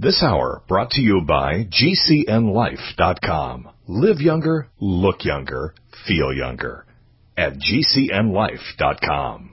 This hour brought to you by GCNLife.com. Live younger, look younger, feel younger. At GCNLife.com.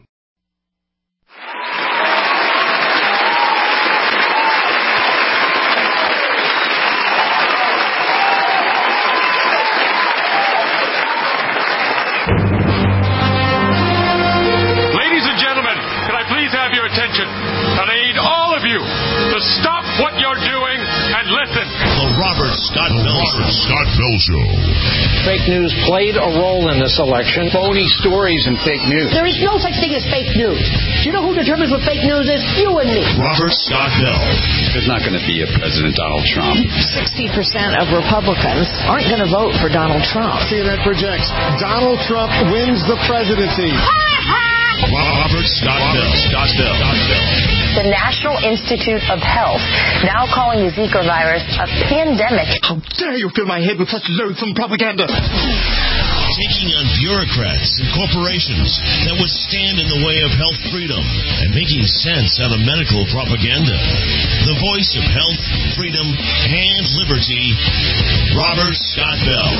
Ladies and gentlemen, can I please have your attention? And I need all of you to stop what you're doing and listen. The Robert Scott Bell Show. Fake news played a role in this election. Phony stories and fake news. There is no such thing as fake news. Do you know who determines what fake news is? You and me. Robert Scott Bell. There's not going to be a President Donald Trump. 60% of Republicans aren't going to vote for Donald Trump. CNN projects Donald Trump wins the presidency. Robert Scott Bell. The National Institute of Health now calling the Zika virus a pandemic. How dare you fill my head with such loathsome propaganda? Taking on bureaucrats and corporations that would stand in the way of health freedom and making sense out of medical propaganda. The voice of health, freedom, and liberty, Robert Scott Bell.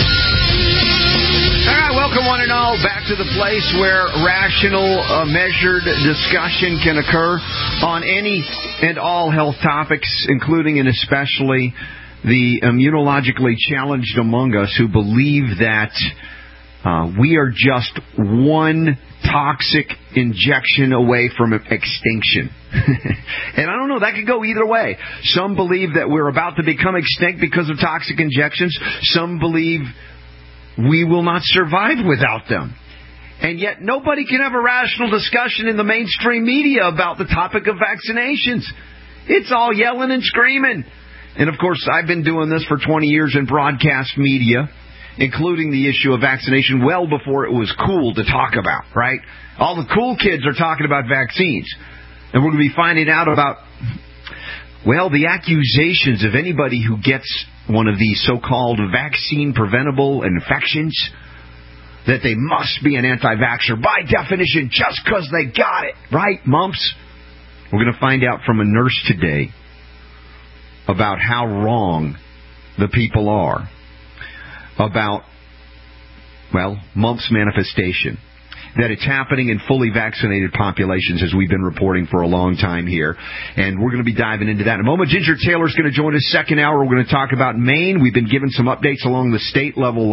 All right, welcome one and all back to the place where rational, measured discussion can occur on any and all health topics, including and especially the immunologically challenged among us who believe that we are just one toxic injection away from extinction. And I don't know, that could go either way. Some believe that we're about to become extinct because of toxic injections. Some believe we will not survive without them. And yet nobody can have a rational discussion in the mainstream media about the topic of vaccinations. It's all yelling and screaming. And, of course, I've been doing this for 20 years in broadcast media, including the issue of vaccination well before it was cool to talk about, right? All the cool kids are talking about vaccines. And we're going to be finding out about, well, the accusations of anybody who gets one of these so-called vaccine-preventable infections, that they must be an anti-vaxxer by definition just because they got it, right, mumps? We're going to find out from a nurse today about how wrong the people are about, well, mumps manifestation. That it's happening in fully vaccinated populations, as we've been reporting for a long time here. And we're going to be diving into that in a moment. Ginger Taylor's going to join us second hour. We're going to talk about Maine. We've been given some updates along the state level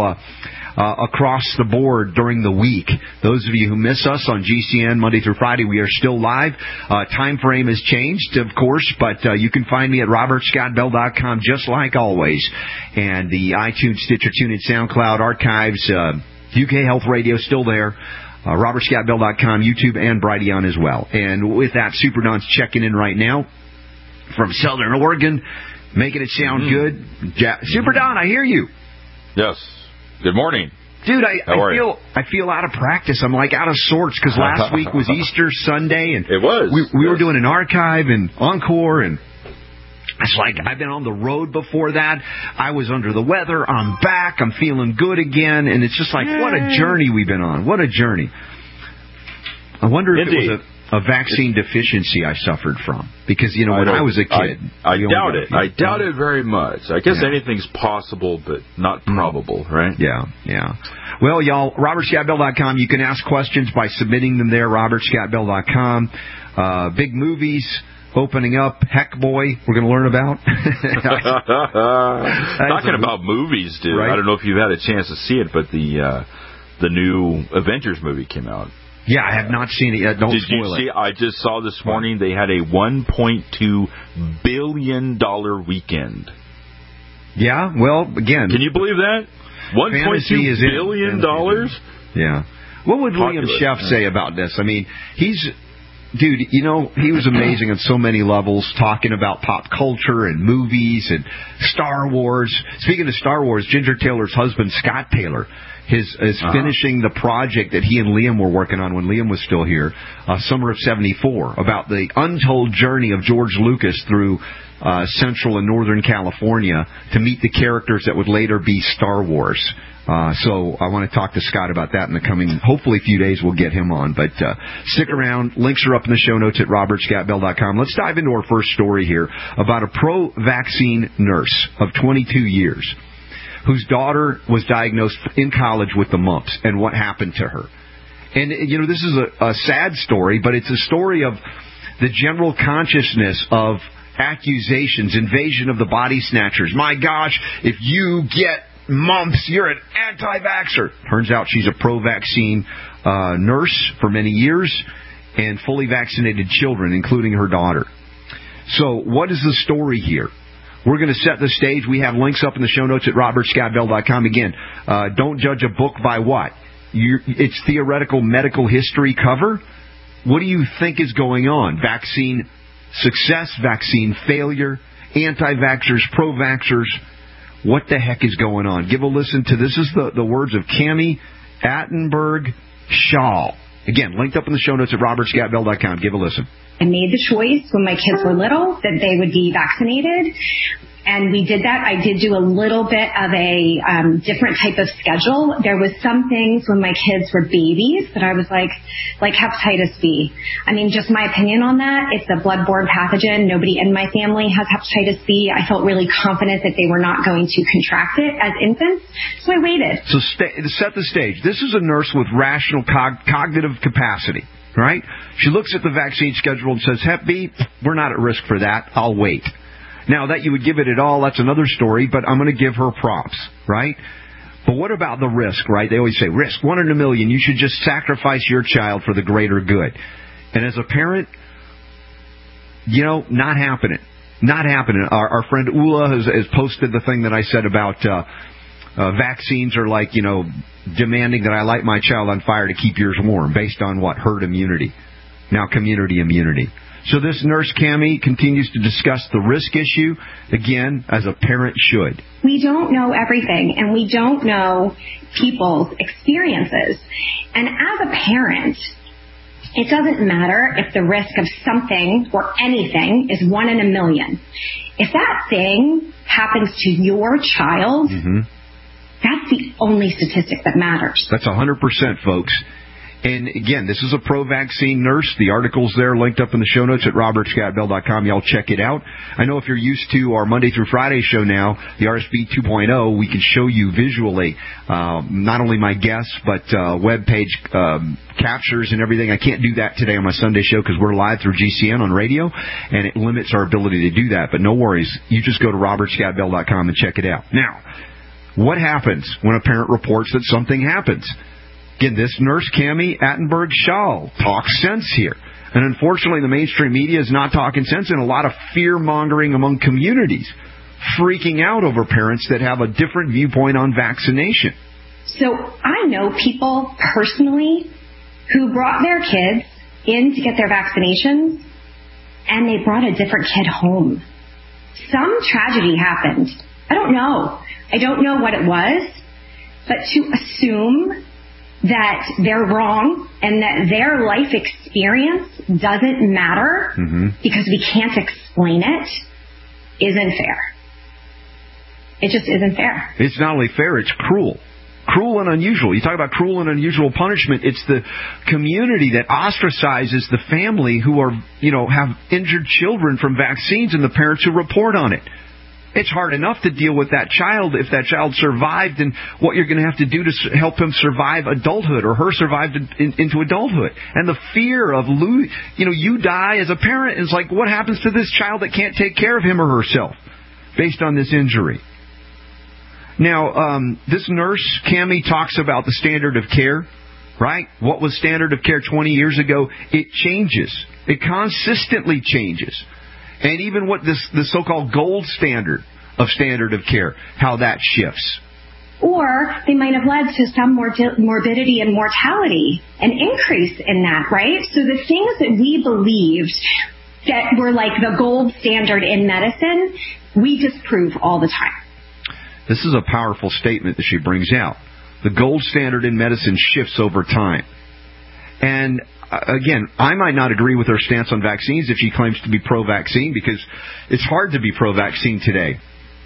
across the board during the week. Those of you who miss us on GCN Monday through Friday, we are still live. Time frame has changed, of course, but you can find me at robertscottbell.com just like always. And the iTunes, Stitcher, TuneIn, SoundCloud, Archives, UK Health Radio still there. robertscottbell.com, YouTube, and Brighteon as well. And with that, Super Don's checking in right now from Southern Oregon, making it sound good. Super Don, I hear you. Yes. Good morning. Dude, I feel out of practice. I'm like out of sorts because last week was Easter Sunday, and it was. We were doing an archive and encore, and it's like I've been on the road before that. I was under the weather. I'm back. I'm feeling good again, and it's just like, what a journey we've been on. What a journey. I wonder if it was a vaccine deficiency I suffered from. Because, you know, when I was a kid. I doubt it. I doubt it very much. I guess anything's possible, but not probable, right? Yeah. Well, y'all, robertscottbell.com. You can ask questions by submitting them there, robertscottbell.com. Big movies opening up, Heck Boy, we're going to learn about. Talking about movies, dude. Right? I don't know if you've had a chance to see it, but the new Avengers movie came out. Yeah, I have not seen it yet. Don't spoil it. Did you see? I just saw this morning they had a $1.2 billion weekend. Yeah, well, again. Can you believe that? $1.2 billion? Yeah. What would Liam Sheff say about this? I mean, dude, you know, he was amazing on so many levels, talking about pop culture and movies and Star Wars. Speaking of Star Wars, Ginger Taylor's husband, Scott Taylor, is finishing the project that he and Liam were working on when Liam was still here, summer of '74, about the untold journey of George Lucas through Central and Northern California to meet the characters that would later be Star Wars. So I want to talk to Scott about that in the coming, hopefully, few days. We'll get him on. But stick around. Links are up in the show notes at robertscottbell.com. Let's dive into our first story here about a pro-vaccine nurse of 22 years whose daughter was diagnosed in college with the mumps and what happened to her. And, you know, this is a sad story, but it's a story of the general consciousness of accusations, invasion of the body snatchers. My gosh, if you get mumps, you're an anti-vaxxer. Turns out she's a pro-vaccine nurse for many years and fully vaccinated children, including her daughter. So what is the story here? We're going to set the stage. We have links up in the show notes at robertscottbell.com. Again, don't judge a book by what? It's theoretical medical history cover. What do you think is going on? Vaccine success, vaccine failure, anti-vaxxers, pro-vaxxers. What the heck is going on? Give a listen to this. Is the words of Cami Attenberg-Schall. Again, linked up in the show notes at robertscottbell.com. Give a listen. I made the choice when my kids were little that they would be vaccinated. And we did that. I did do a little bit of a different type of schedule. There was some things when my kids were babies that I was like hepatitis B. I mean, just my opinion on that. It's a bloodborne pathogen. Nobody in my family has hepatitis B. I felt really confident that they were not going to contract it as infants. So I waited. So set the stage. This is a nurse with rational cognitive capacity, right? She looks at the vaccine schedule and says, Hep B, we're not at risk for that. I'll wait. Now, that you would give it at all, that's another story, but I'm going to give her props, right? But what about the risk, right? They always say, risk, 1 in a million. You should just sacrifice your child for the greater good. And as a parent, you know, not happening. Not happening. Our friend Ula has posted the thing that I said about vaccines are like, you know, demanding that I light my child on fire to keep yours warm, based on what? Herd immunity. Now, community immunity. So this nurse, Cami, continues to discuss the risk issue, again, as a parent should. We don't know everything, and we don't know people's experiences. And as a parent, it doesn't matter if the risk of something or anything is 1 in a million. If that thing happens to your child, that's the only statistic that matters. That's 100%, folks. And again, this is a pro-vaccine nurse. The article's there, linked up in the show notes at robertscottbell.com. Y'all check it out. I know if you're used to our Monday through Friday show now, the RSB 2.0, we can show you visually not only my guests, but web page captures and everything. I can't do that today on my Sunday show because we're live through GCN on radio, and it limits our ability to do that. But no worries. You just go to robertscottbell.com and check it out. Now, what happens when a parent reports that something happens? Again, this nurse, Cami Attenberg-Schall, talks sense here. And unfortunately, the mainstream media is not talking sense, and a lot of fear-mongering among communities, freaking out over parents that have a different viewpoint on vaccination. So I know people personally who brought their kids in to get their vaccinations, and they brought a different kid home. Some tragedy happened. I don't know. I don't know what it was, but to assume that they're wrong and that their life experience doesn't matter because we can't explain it isn't fair. It just isn't fair. It's not only fair, it's cruel. Cruel and unusual. You talk about cruel and unusual punishment. It's the community that ostracizes the family who are, you know, have injured children from vaccines and the parents who report on it. It's hard enough to deal with that child if that child survived, and what you're going to have to do to help him survive adulthood or her survive into adulthood. And the fear of, you die as a parent, and it's like, what happens to this child that can't take care of him or herself based on this injury? Now, this nurse, Cami, talks about the standard of care, right? What was standard of care 20 years ago? It changes. It consistently changes. And even what the so-called gold standard of care, how that shifts. Or they might have led to some morbidity and mortality, an increase in that, right? So the things that we believed that were like the gold standard in medicine, we disprove all the time. This is a powerful statement that she brings out. The gold standard in medicine shifts over time. And again, I might not agree with her stance on vaccines if she claims to be pro-vaccine, because it's hard to be pro-vaccine today.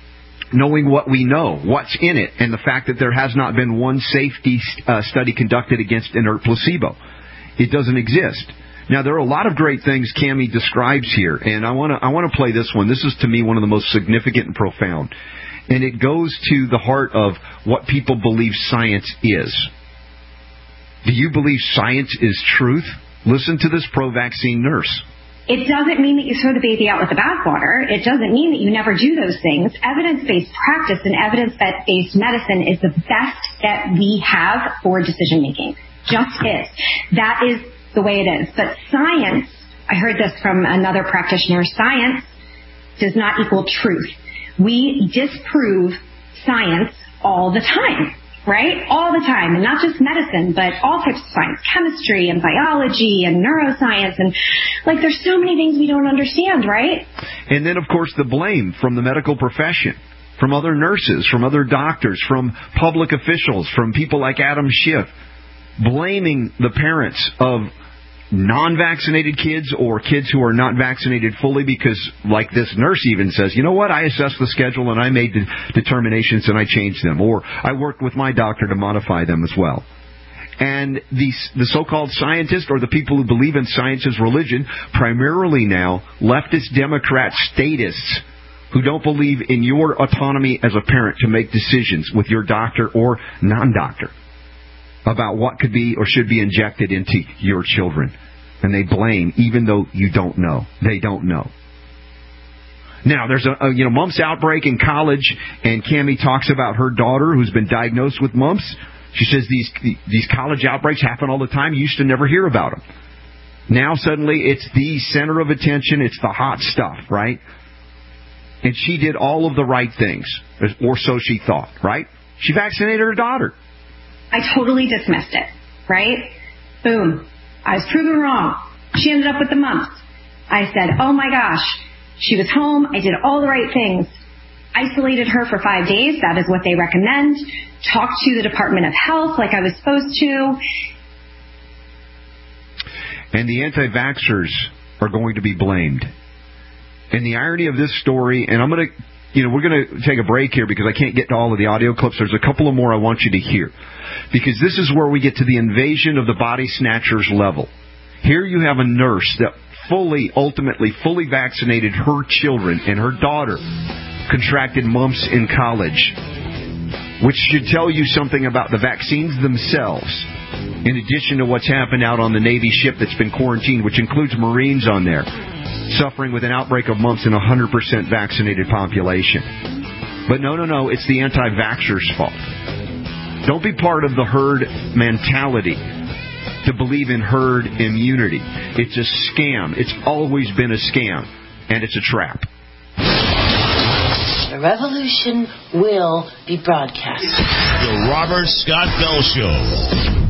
knowing what we know, what's in it, and the fact that there has not been one safety study conducted against inert placebo. It doesn't exist. Now, there are a lot of great things Cammie describes here, and I want to play this one. This is, to me, one of the most significant and profound. And it goes to the heart of what people believe science is. Do you believe science is truth? Listen to this pro-vaccine nurse. It doesn't mean that you throw the baby out with the bathwater. It doesn't mean that you never do those things. Evidence-based practice and evidence-based medicine is the best that we have for decision-making. Just is. That is the way it is. But science, I heard this from another practitioner, science does not equal truth. We disprove science all the time, right? All the time. And not just medicine, but all types of science, chemistry and biology and neuroscience. And like, there's so many things we don't understand, right? And then, of course, the blame from the medical profession, from other nurses, from other doctors, from public officials, from people like Adam Schiff, blaming the parents of non-vaccinated kids or kids who are not vaccinated fully because, like this nurse even says, you know what, I assessed the schedule and I made the determinations and I changed them. Or I worked with my doctor to modify them as well. And the so-called scientists, or the people who believe in science as religion, primarily now leftist Democrat statists who don't believe in your autonomy as a parent to make decisions with your doctor or non-doctor about what could be or should be injected into your children. And they blame, even though you don't know. They don't know. Now, there's a mumps outbreak in college, and Cammie talks about her daughter who's been diagnosed with mumps. She says these college outbreaks happen all the time. You used to never hear about them. Now, suddenly, it's the center of attention. It's the hot stuff, right? And she did all of the right things, or so she thought, right? She vaccinated her daughter. I totally dismissed it, right? Boom. I was proven wrong. She ended up with the mumps. I said, oh my gosh. She was home. I did all the right things. Isolated her for 5 days. That is what they recommend. Talked to the Department of Health like I was supposed to. And the anti-vaxxers are going to be blamed. And the irony of this story, and I'm going to, we're going to take a break here because I can't get to all of the audio clips. There's a couple of more I want you to hear. Because this is where we get to the invasion of the body snatchers level. Here you have a nurse that ultimately fully vaccinated her children, and her daughter contracted mumps in college, which should tell you something about the vaccines themselves, in addition to what's happened out on the Navy ship that's been quarantined, which includes Marines on there, suffering with an outbreak of mumps in a 100% vaccinated population. But no, it's the anti-vaxxers' fault. Don't be part of the herd mentality to believe in herd immunity. It's a scam. It's always been a scam, and it's a trap. The revolution will be broadcast. The Robert Scott Bell Show.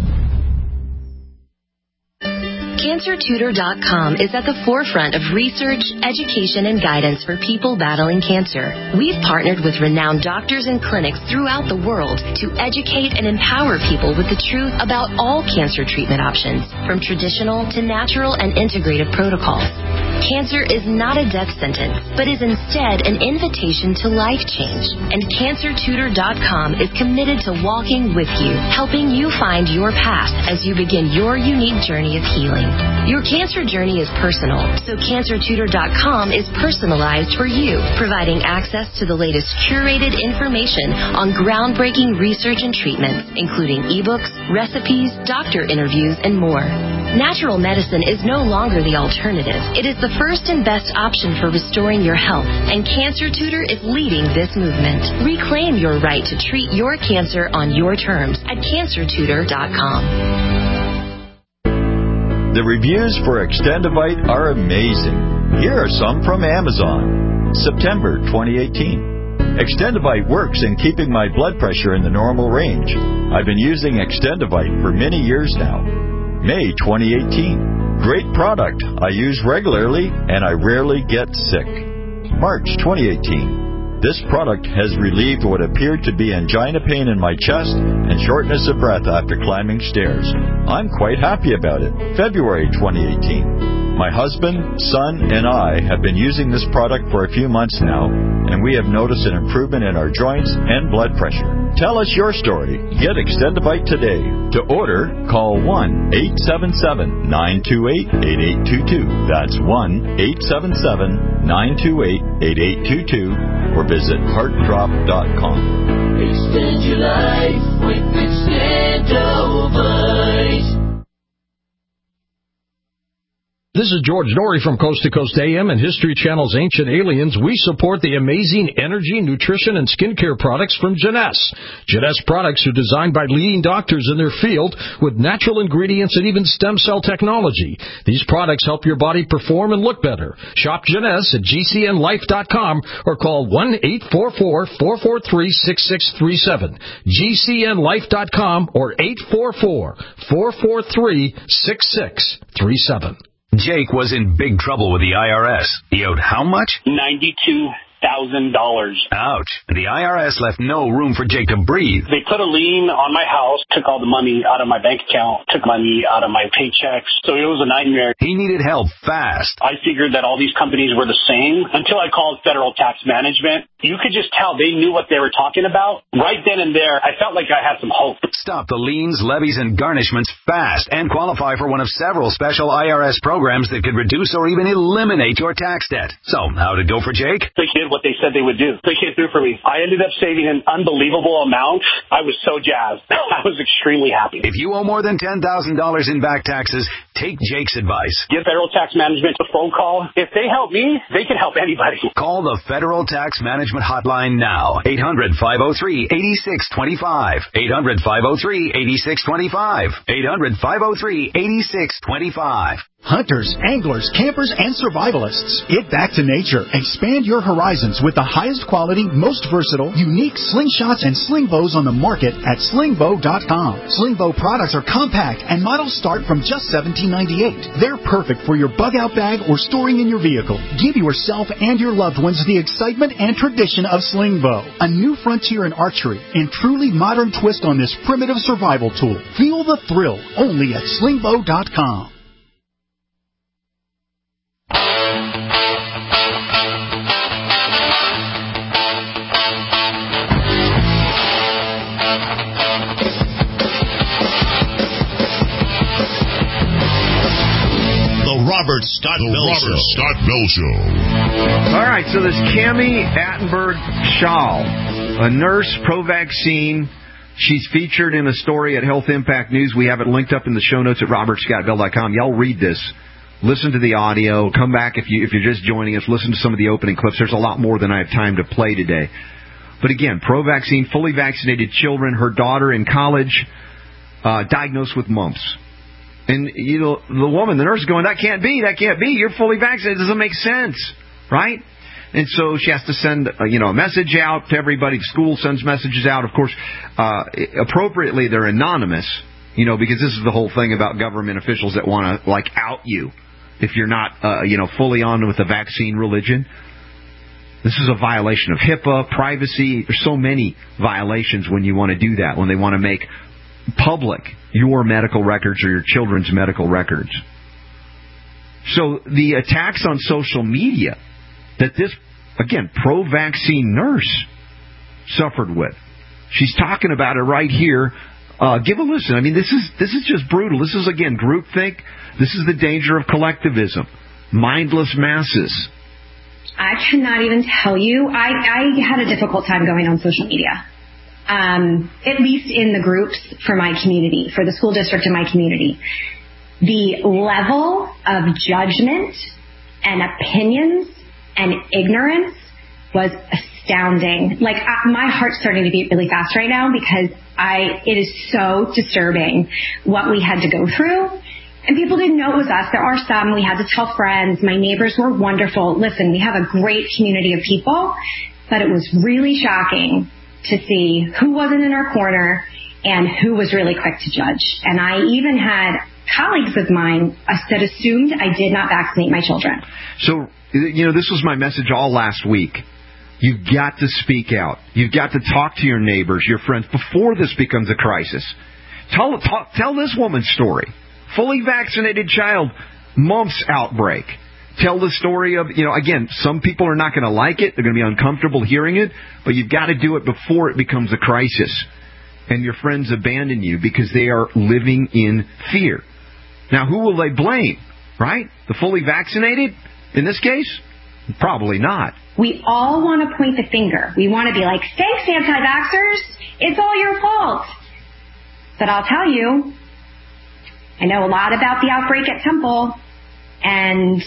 CancerTutor.com is at the forefront of research, education, and guidance for people battling cancer. We've partnered with renowned doctors and clinics throughout the world to educate and empower people with the truth about all cancer treatment options, from traditional to natural and integrative protocols. Cancer is not a death sentence, but is instead an invitation to life change. And CancerTutor.com is committed to walking with you, helping you find your path as you begin your unique journey of healing. Your cancer journey is personal, so CancerTutor.com is personalized for you, providing access to the latest curated information on groundbreaking research and treatments, including ebooks, recipes, doctor interviews, and more. Natural medicine is no longer the alternative. It is the first and best option for restoring your health, and Cancer Tutor is leading this movement. Reclaim your right to treat your cancer on your terms at CancerTutor.com. The reviews for Extendivite are amazing. Here are some from Amazon. September 2018. Extendivite works in keeping my blood pressure in the normal range. I've been using Extendivite for many years now. May 2018. Great product. I use regularly and I rarely get sick. March 2018. This product has relieved what appeared to be angina pain in my chest and shortness of breath after climbing stairs. I'm quite happy about it. February 2018. My husband, son, and I have been using this product for a few months now, and we have noticed an improvement in our joints and blood pressure. Tell us your story. Get Extendivite today. To order, call 1-877-928-8822. That's 1-877-928-8822, or visit heartdrop.com. Extend your life with Extendivite. This is George Norrie from Coast to Coast AM and History Channel's Ancient Aliens. We support the amazing energy, nutrition, and skincare products from Jeunesse. Jeunesse products are designed by leading doctors in their field with natural ingredients and even stem cell technology. These products help your body perform and look better. Shop Jeunesse at GCNlife.com or call 1-844-443-6637. GCNlife.com or 844-443-6637. Jake was in big trouble with the IRS. He owed how much? $92,000. Ouch. The IRS left no room for Jake to breathe. They put a lien on my house, took all the money out of my bank account, took money out of my paychecks. So it was a nightmare. He needed help fast. I figured that all these companies were the same until I called Federal Tax Management. You could just tell they knew what they were talking about. Right then and there, I felt like I had some hope. Stop the liens, levies, and garnishments fast and qualify for one of several special IRS programs that could reduce or even eliminate your tax debt. So, how'd it go for Jake? They did what they said they would do. They came through for me. I ended up saving an unbelievable amount. I was so jazzed. I was extremely happy. If you owe more than $10,000 in back taxes, take Jake's advice. Give Federal Tax Management a phone call. If they help me, they can help anybody. Call the Federal Tax Management hotline now. 800-503-8625. 800-503-8625. 800-503-8625. Hunters, anglers, campers, and survivalists. Get back to nature. Expand your horizons with the highest quality, most versatile, unique slingshots and sling bows on the market at slingbow.com. Slingbow products are compact and models start from just $17.98. They're perfect for your bug-out bag or storing in your vehicle. Give yourself and your loved ones the excitement and tradition of Slingbow, a new frontier in archery and truly modern twist on this primitive survival tool. Feel the thrill only at slingbow.com. Robert Scott Bell Show. All right, so this Cami Attenberg-Schall, a nurse pro-vaccine. She's featured in a story at Health Impact News. We have it linked up in the show notes at robertscottbell.com. Y'all read this. Listen to the audio. Come back if you're just joining us. Listen to some of the opening clips. There's a lot more than I have time to play today. But again, pro-vaccine, fully vaccinated children. Her daughter in college, diagnosed with mumps. And, you know, the woman, the nurse is going, that can't be. You're fully vaccinated. It doesn't make sense, right? And so she has to send, a message out to everybody. The school sends messages out. Of course, appropriately, they're anonymous, because this is the whole thing about government officials that want to, out you if you're not, fully on with the vaccine religion. This is a violation of HIPAA, privacy. There's so many violations when you want to do that, when they want to make public your medical records or your children's medical records. So the attacks on social media that this, again, pro-vaccine nurse suffered with, she's talking about it right here. Give a listen. I mean, this is just brutal. This is, again, groupthink. This is the danger of collectivism, mindless masses. I cannot even tell you. I had a difficult time going on social media. At least in the groups for my community, for the school district in my community. The level of judgment and opinions and ignorance was astounding. My heart's starting to beat really fast right now because it is so disturbing what we had to go through. And people didn't know it was us. There are some. We had to tell friends. My neighbors were wonderful. Listen, we have a great community of people, but it was really shocking to see who wasn't in our corner and who was really quick to judge. And I even had colleagues of mine that assumed I did not vaccinate my children. So, this was my message all last week. You've got to speak out. You've got to talk to your neighbors, your friends, before this becomes a crisis. Tell this woman's story. Fully vaccinated child mumps outbreak. Tell the story of, again, some people are not going to like it. They're going to be uncomfortable hearing it, but you've got to do it before it becomes a crisis and your friends abandon you because they are living in fear. Now, who will they blame, right? The fully vaccinated in this case? Probably not. We all want to point the finger. We want to be like, thanks, anti-vaxxers. It's all your fault. But I'll tell you, I know a lot about the outbreak at Temple, and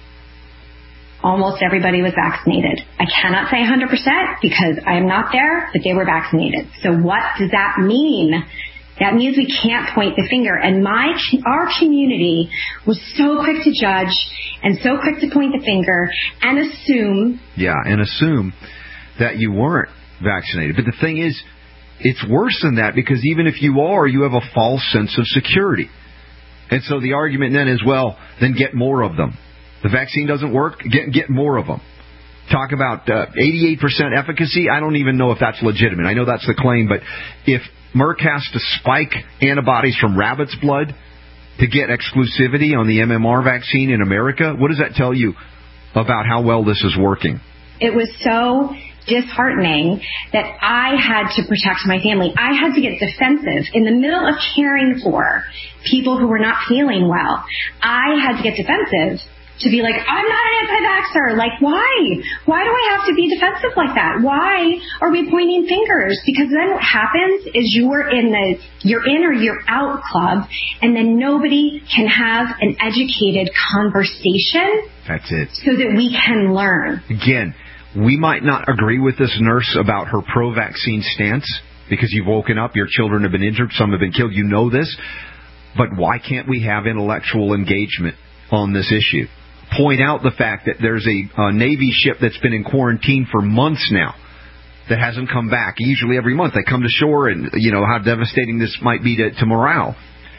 almost everybody was vaccinated. I cannot say 100% because I am not there, but they were vaccinated. So what does that mean? That means we can't point the finger. And our community was so quick to judge and so quick to point the finger and assume. Yeah, and assume that you weren't vaccinated. But the thing is, it's worse than that, because even if you are, you have a false sense of security. And so the argument then is, well, then get more of them. The vaccine doesn't work, get more of them. Talk about 88% efficacy. I don't even know if that's legitimate. I know that's the claim, but if Merck has to spike antibodies from rabbit's blood to get exclusivity on the MMR vaccine in America, what does that tell you about how well this is working? It was so disheartening that I had to protect my family. I had to get defensive in the middle of caring for people who were not feeling well. I had to get defensive to be like, I'm not an anti-vaxxer. Like, why? Why do I have to be defensive like that? Why are we pointing fingers? Because then what happens is you're in or you're out club, and then nobody can have an educated conversation. That's it. So that we can learn. Again, we might not agree with this nurse about her pro-vaccine stance because you've woken up, your children have been injured, some have been killed. You know this. But why can't we have intellectual engagement on this issue? Point out the fact that there's a Navy ship that's been in quarantine for months now that hasn't come back. Usually every month they come to shore, and how devastating this might be to morale.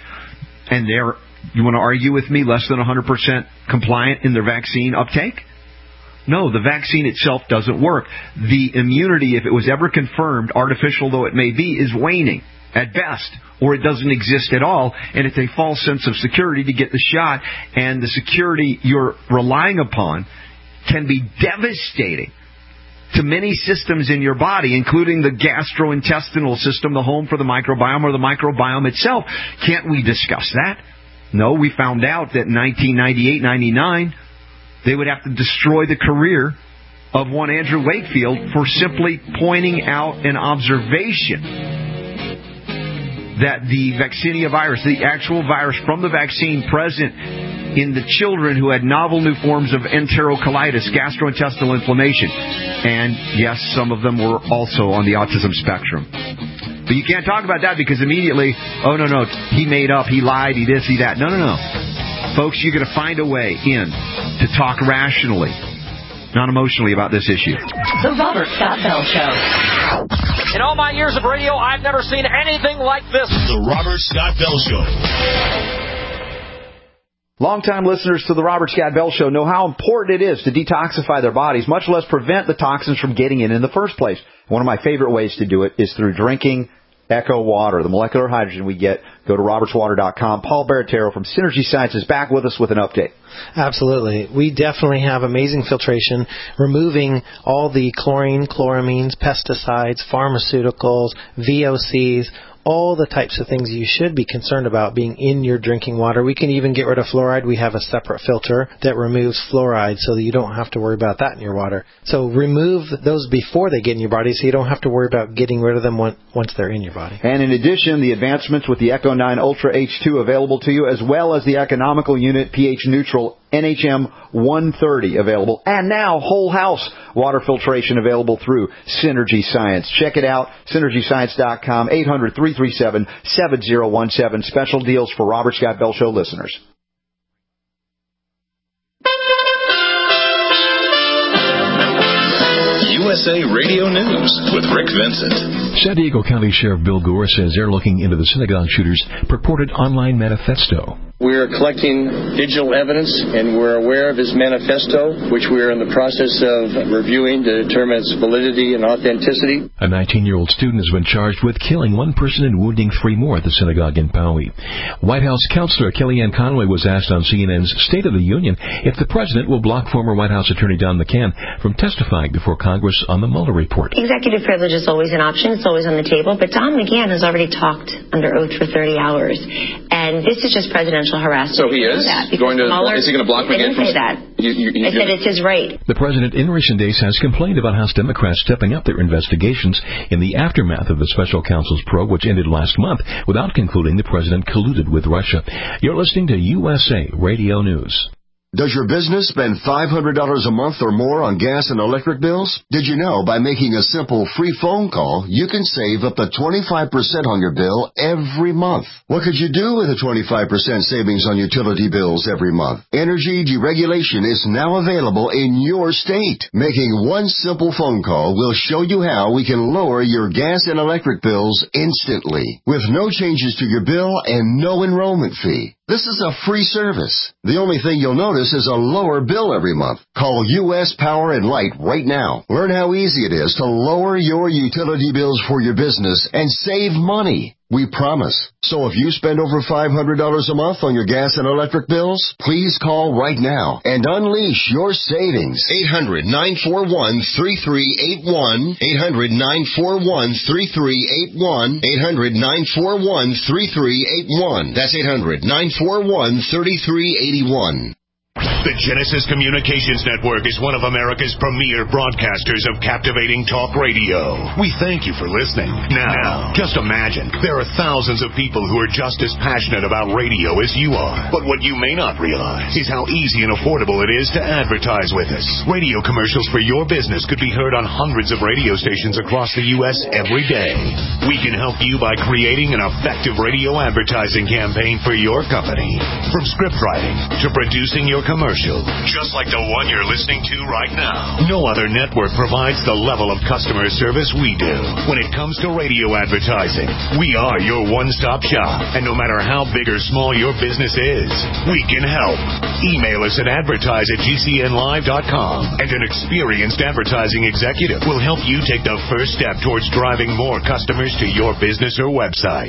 And you want to argue with me, less than 100% compliant in their vaccine uptake? No, the vaccine itself doesn't work. The immunity, if it was ever confirmed, artificial though it may be, is waning at best, or it doesn't exist at all, and it's a false sense of security to get the shot, and the security you're relying upon can be devastating to many systems in your body, including the gastrointestinal system, the home for the microbiome, or the microbiome itself. Can't we discuss that? No, we found out that in 1998-99, they would have to destroy the career of one Andrew Wakefield for simply pointing out an observation that the vaccinia virus, the actual virus from the vaccine present in the children who had novel new forms of enterocolitis, gastrointestinal inflammation. And yes, some of them were also on the autism spectrum. But you can't talk about that because immediately, oh, no, he made up, he lied, he this, he that. No. Folks, you're going to find a way to talk rationally, not emotionally, about this issue. The Robert Scott Bell Show. In all my years of radio, I've never seen anything like this. The Robert Scott Bell Show. Longtime listeners to the Robert Scott Bell Show know how important it is to detoxify their bodies, much less prevent the toxins from getting in the first place. One of my favorite ways to do it is through drinking Echo Water, the molecular hydrogen we get. Go to robertswater.com. Paul Baratero from Synergy Science is back with us with an update. Absolutely. We definitely have amazing filtration, removing all the chlorine, chloramines, pesticides, pharmaceuticals, VOCs, all the types of things you should be concerned about being in your drinking water. We can even get rid of fluoride. We have a separate filter that removes fluoride so that you don't have to worry about that in your water. So remove those before they get in your body so you don't have to worry about getting rid of them once they're in your body. And in addition, the advancements with the Echo 9 Ultra H2 available to you, as well as the economical unit pH neutral NHM 130 available, and now whole house water filtration available through Synergy Science. Check it out, synergyscience.com, 800-337-7017. Special deals for Robert Scott Bell Show listeners. USA Radio News with Rick Vincent. San Diego County Sheriff Bill Gore says they're looking into the synagogue shooter's purported online manifesto. We're collecting digital evidence, and we're aware of his manifesto, which we're in the process of reviewing to determine its validity and authenticity. A 19-year-old student has been charged with killing one person and wounding 3 more at the synagogue in Poway. White House counselor Kellyanne Conway was asked on CNN's State of the Union if the president will block former White House Attorney Don McCann from testifying before Congress on the Mueller report. Executive privilege is always an option. It's always on the table. But Don McCann has already talked under oath for 30 hours. And this is just presidential harassment. So he is going to. Is he going to block McCain from? I didn't say that. I said it's his right. The president in recent days has complained about House Democrats stepping up their investigations in the aftermath of the special counsel's probe, which ended last month without concluding the president colluded with Russia. You're listening to USA Radio News. Does your business spend $500 a month or more on gas and electric bills? Did you know by making a simple free phone call, you can save up to 25% on your bill every month? What could you do with a 25% savings on utility bills every month? Energy deregulation is now available in your state. Making one simple phone call will show you how we can lower your gas and electric bills instantly, with no changes to your bill and no enrollment fee. This is a free service. The only thing you'll notice is a lower bill every month. Call U.S. Power and Light right now. Learn how easy it is to lower your utility bills for your business and save money. We promise. So if you spend over $500 a month on your gas and electric bills, please call right now and unleash your savings. 800-941-3381. 800-941-3381. 800-941-3381. That's 800-941-3381. The Genesis Communications Network is one of America's premier broadcasters of captivating talk radio. We thank you for listening. Now, just imagine, there are thousands of people who are just as passionate about radio as you are. But what you may not realize is how easy and affordable it is to advertise with us. Radio commercials for your business could be heard on hundreds of radio stations across the U.S. every day. We can help you by creating an effective radio advertising campaign for your company. From script writing to producing your commercial, just like the one you're listening to right now. No other network provides the level of customer service we do. When it comes to radio advertising, we are your one-stop shop. And no matter how big or small your business is, we can help. Email us at advertise@gcnlive.com, and an experienced advertising executive will help you take the first step towards driving more customers to your business or website.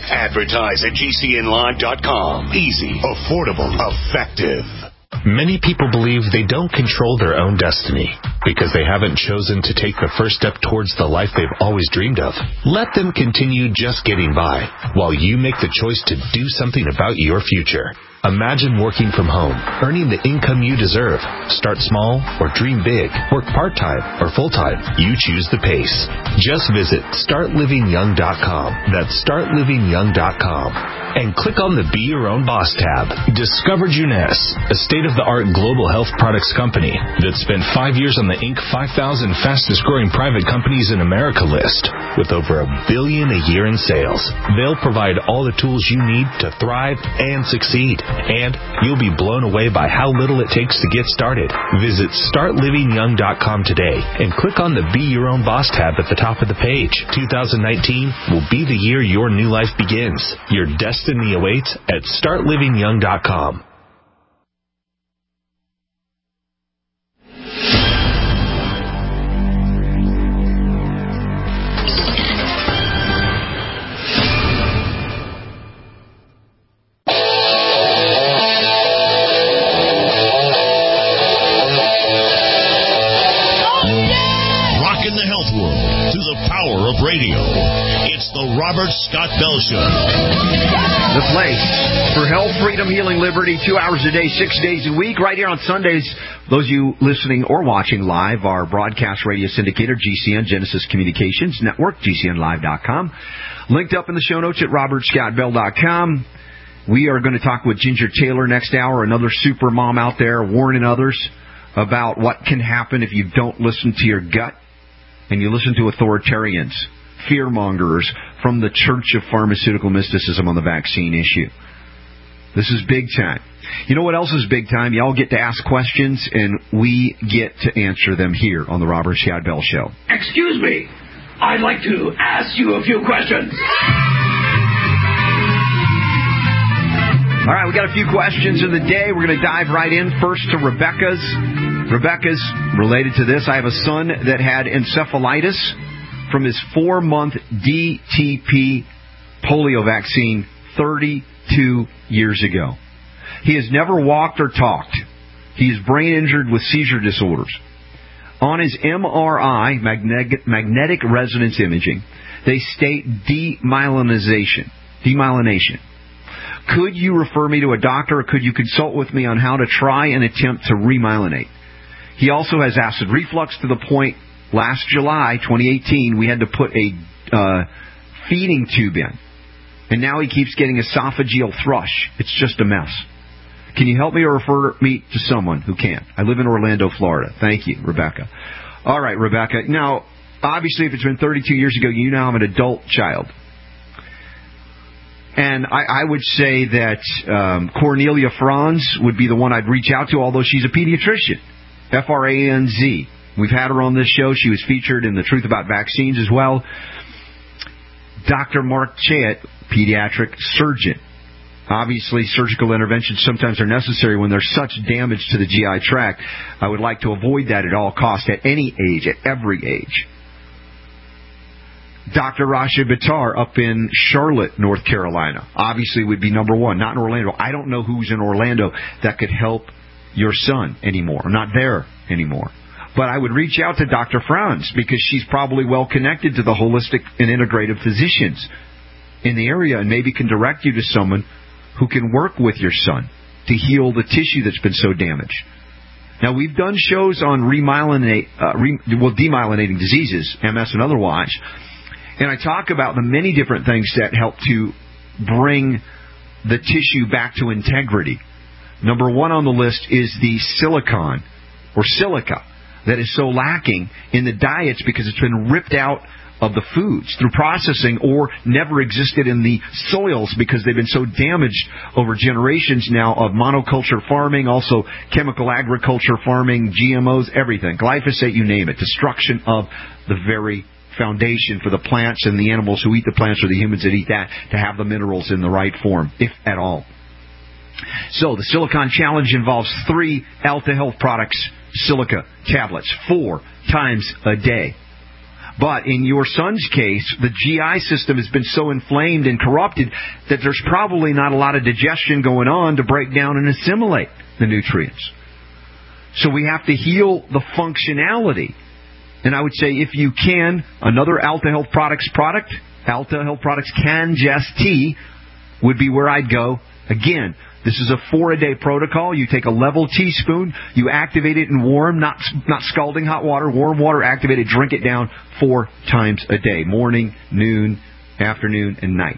Advertise@gcnlive.com. Easy, affordable, effective. Many people believe they don't control their own destiny because they haven't chosen to take the first step towards the life they've always dreamed of. Let them continue just getting by while you make the choice to do something about your future. Imagine working from home, earning the income you deserve. Start small or dream big. Work part-time or full-time. You choose the pace. Just visit StartLivingYoung.com. That's StartLivingYoung.com. And click on the Be Your Own Boss tab. Discover Juness, a state-of-the-art global health products company that spent 5 years on the Inc. 5,000 fastest-growing private companies in America list, with over $1 billion a year in sales. They'll provide all the tools you need to thrive and succeed. And you'll be blown away by how little it takes to get started. Visit StartLivingYoung.com today and click on the Be Your Own Boss tab at the top of the page. 2019 will be the year your new life begins. Your destiny awaits at StartLivingYoung.com. Radio. It's the Robert Scott Bell Show. The place for health, freedom, healing, liberty, 2 hours a day, 6 days a week, right here on Sundays. Those of you listening or watching live, our broadcast radio syndicator, GCN, Genesis Communications Network, GCNlive.com. Linked up in the show notes at robertscottbell.com. We are going to talk with Ginger Taylor next hour, another super mom out there warning others about what can happen if you don't listen to your gut and you listen to authoritarians, fearmongers from the Church of Pharmaceutical Mysticism on the vaccine issue. This is big time. You know what else is big time? Y'all get to ask questions, and we get to answer them here on the Robert Scott Bell Show. Excuse me. I'd like to ask you a few questions. All right, we got a few questions of the day. We're going to dive right in. First to Rebecca's. Rebecca's related to this. I have a son that had encephalitis from his 4-month DTP polio vaccine 32 years ago. He has never walked or talked. He is brain injured with seizure disorders. On his MRI, magnetic resonance imaging, they state demyelination. Could you refer me to a doctor, or could you consult with me on how to try and attempt to remyelinate? He also has acid reflux to the point last July 2018 we had to put a feeding tube in. And now he keeps getting esophageal thrush. It's just a mess. Can you help me or refer me to someone who can? I live in Orlando, Florida. Thank you, Rebecca. All right, Rebecca. Now, obviously, if it's been 32 years ago, you now have an adult child. And I would say that Cornelia Franz would be the one I'd reach out to, although she's a pediatrician. Franz. We've had her on this show. She was featured in The Truth About Vaccines as well. Dr. Mark Chait, pediatric surgeon. Obviously, surgical interventions sometimes are necessary when there's such damage to the GI tract. I would like to avoid that at all costs, at any age, at every age. Dr. Rasha Bitar up in Charlotte, North Carolina, obviously would be number one, not in Orlando. I don't know who's in Orlando that could help your son anymore. I'm not there anymore. But I would reach out to Dr. Franz because she's probably well connected to the holistic and integrative physicians in the area and maybe can direct you to someone who can work with your son to heal the tissue that's been so damaged. Now, we've done shows on demyelinating diseases, MS and otherwise, and I talk about the many different things that help to bring the tissue back to integrity. Number one on the list is the silicon, or silica, that is so lacking in the diets because it's been ripped out of the foods through processing or never existed in the soils because they've been so damaged over generations now of monoculture farming, also chemical agriculture farming, GMOs, everything. Glyphosate, you name it. Destruction of the very foundation for the plants and the animals who eat the plants or the humans that eat that to have the minerals in the right form, if at all. So the Silicon Challenge involves 3 Alta Health Products silica tablets 4 times a day. But in your son's case, the GI system has been so inflamed and corrupted that there's probably not a lot of digestion going on to break down and assimilate the nutrients. So we have to heal the functionality. And I would say if you can, another Alta Health Products product, Alta Health Products Cangest Tea, would be where I'd go. Again, this is a 4-a-day protocol. You take a level teaspoon, you activate it in warm, not scalding hot water, warm water, activate it, drink it down 4 times a day, morning, noon, afternoon, and night,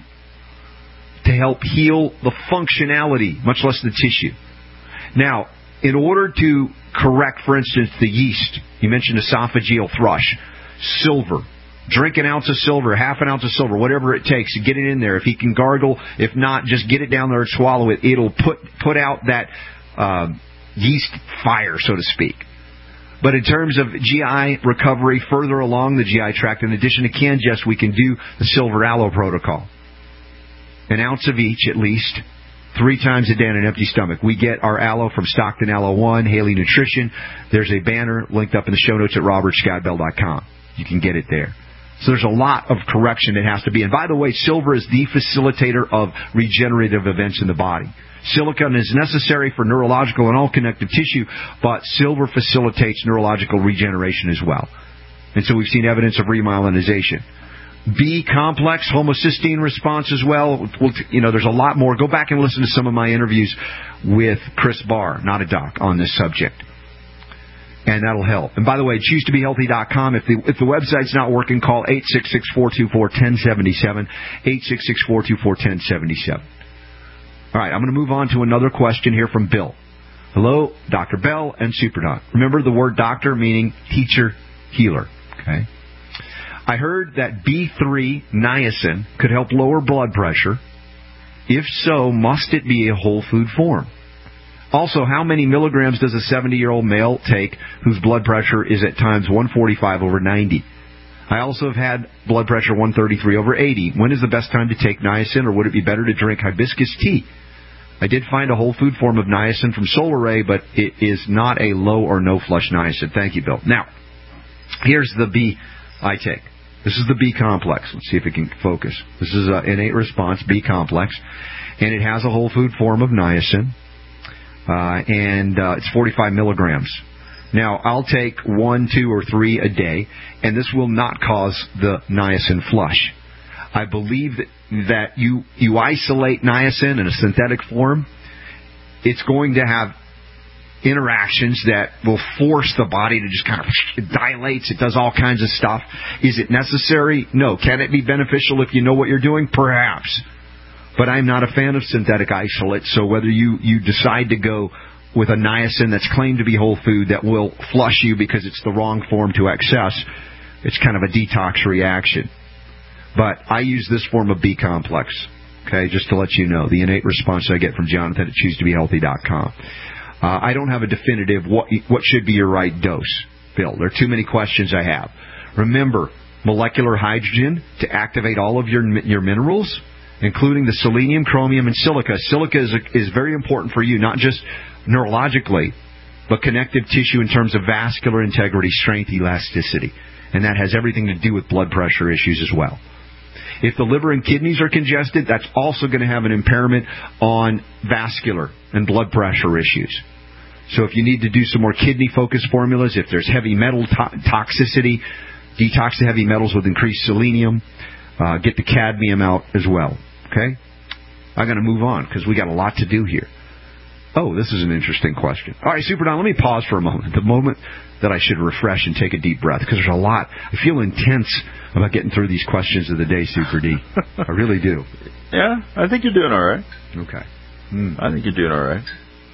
to help heal the functionality, much less the tissue. Now, in order to correct, for instance, the yeast, you mentioned esophageal thrush, silver. Drink an ounce of silver, half an ounce of silver, whatever it takes to get it in there. If he can gargle, if not, just get it down there and swallow it. It'll put out that yeast fire, so to speak. But in terms of GI recovery further along the GI tract, in addition to Cangest, we can do the Silver Aloe protocol. An ounce of each at least, 3 times a day on an empty stomach. We get our aloe from Stockton Aloe One, Haley Nutrition. There's a banner linked up in the show notes at robertscottbell.com. You can get it there. So there's a lot of correction that has to be. And by the way, silver is the facilitator of regenerative events in the body. Silicon is necessary for neurological and all connective tissue, but silver facilitates neurological regeneration as well. And so we've seen evidence of remyelinization. B complex, homocysteine response as well. There's a lot more. Go back and listen to some of my interviews with Chris Barr, not a doc, on this subject. And that'll help. And by the way, choosetobehealthy.com. If the website's not working, call 866-424-1077, 866-424-1077. All right, I'm going to move on to another question here from Bill. Hello, Dr. Bell and SuperDoc. Remember the word doctor meaning teacher, healer. Okay. I heard that B3 niacin could help lower blood pressure. If so, must it be a whole food form? Also, how many milligrams does a 70-year-old male take whose blood pressure is at times 145/90? I also have had blood pressure 133/80. When is the best time to take niacin, or would it be better to drink hibiscus tea? I did find a whole food form of niacin from Solar Ray, but it is not a low or no flush niacin. Thank you, Bill. Now, here's the B I take. This is the B complex. Let's see if it can focus. This is an innate response, B complex, and it has a whole food form of niacin, and it's 45 milligrams. Now, I'll take 1, 2, or 3 a day, and this will not cause the niacin flush. I believe that you isolate niacin in a synthetic form, it's going to have interactions that will force the body to just kind of, it dilates, it does all kinds of stuff. Is it necessary? No. Can it be beneficial if you know what you're doing? Perhaps. But I'm not a fan of synthetic isolates, so whether you decide to go with a niacin that's claimed to be whole food that will flush you because it's the wrong form to access, it's kind of a detox reaction. But I use this form of B complex, okay, just to let you know, the innate response I get from Jonathan at ChooseToBeHealthy.com. I don't have a definitive what should be your right dose, Bill. There are too many questions I have. Remember, molecular hydrogen to activate all of your minerals, including the selenium, chromium, and silica. Silica is very important for you, not just neurologically, but connective tissue in terms of vascular integrity, strength, elasticity. And that has everything to do with blood pressure issues as well. If the liver and kidneys are congested, that's also going to have an impairment on vascular and blood pressure issues. So if you need to do some more kidney-focused formulas, if there's heavy metal toxicity, detox the heavy metals with increased selenium, get the cadmium out as well. Okay? I'm going to move on because we got a lot to do here. Oh, this is an interesting question. All right, Super Don, let me pause for a moment. The moment that I should refresh and take a deep breath, because there's a lot. I feel intense about getting through these questions of the day, Super D. I really do. Yeah, I think you're doing all right. Okay. I think you're doing all right.